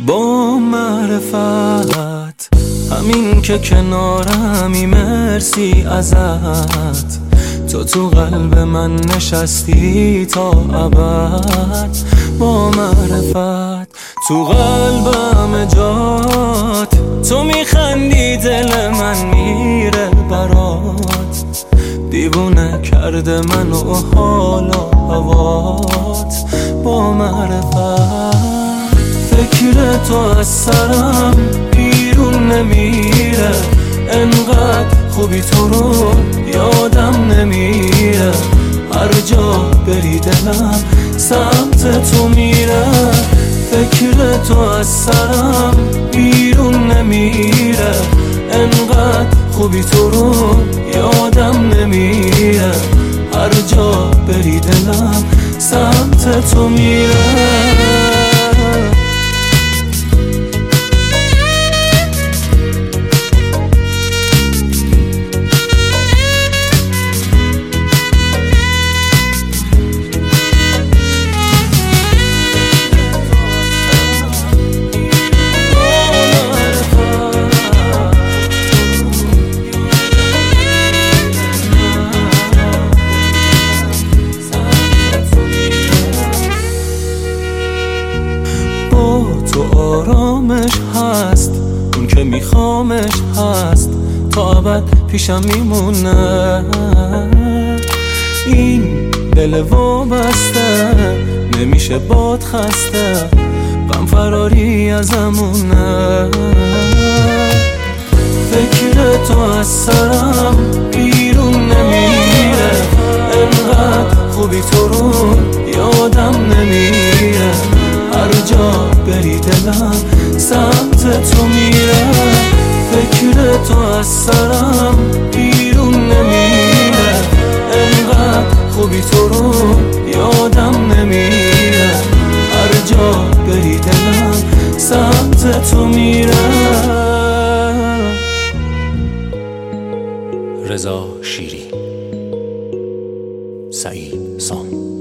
با معرفت همین که کنارمی، مرسی ازت. تو قلب من نشستی تا ابد. با معرفت تو قلبم جات، تو میخندی دل من میره برات. دیوونه کرده منو حال و هوات. با معرفت فکر تو از سرم بیرون نمیره، انقدر خوبی تو رو یادم نمیره. هر جا بری دلم سمت تو میره، فکر تو از سرم بیرون نمیره. انقدر خوبی تو رو یادم نمیره، هر جا بری دلم سمت تو میره. تو آرامش هست، اون که میخوامش هست، تا ابد پیشم میمونه. این دل وابسته نمیشه باد خسته، غم فراری ازمونه. فکر تو از سرم بیرون نمیره، انقدر خوبی تو رو یادم نمیره. هر جا بری دلم سمت تو میره، فکر تو از سرم بیرون نمیره. انقدر خوبی تو رو یادم نمیره، هر جا بری دلم سمت تو میره. رضا شیری، سعید سام.